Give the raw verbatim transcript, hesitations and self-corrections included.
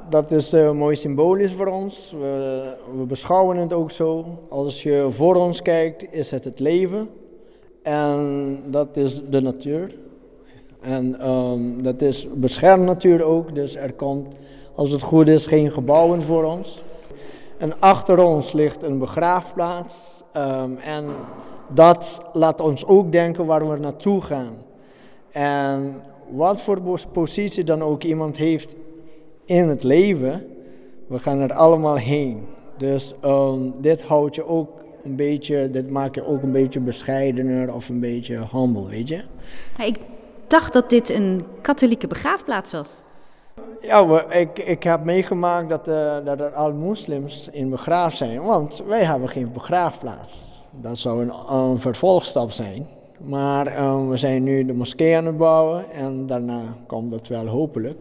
dat is uh, mooi symbolisch voor ons. We, we beschouwen het ook zo. Als je voor ons kijkt, is het het leven. En dat is de natuur. En um, dat is beschermd natuur ook. Dus er komt, als het goed is, geen gebouwen voor ons. En achter ons ligt een begraafplaats. Um, en dat laat ons ook denken waar we naartoe gaan. En wat voor positie dan ook iemand heeft in het leven, we gaan er allemaal heen. Dus um, dit houdt je ook een beetje, dit maakt je ook een beetje bescheidener of een beetje humble, weet je. Ik dacht dat dit een katholieke begraafplaats was. Ja, we, ik, ik heb meegemaakt dat, uh, dat er al moslims in begraafd zijn, want wij hebben geen begraafplaats. Dat zou een, een vervolgstap zijn. Maar um, we zijn nu de moskee aan het bouwen en daarna komt dat wel hopelijk.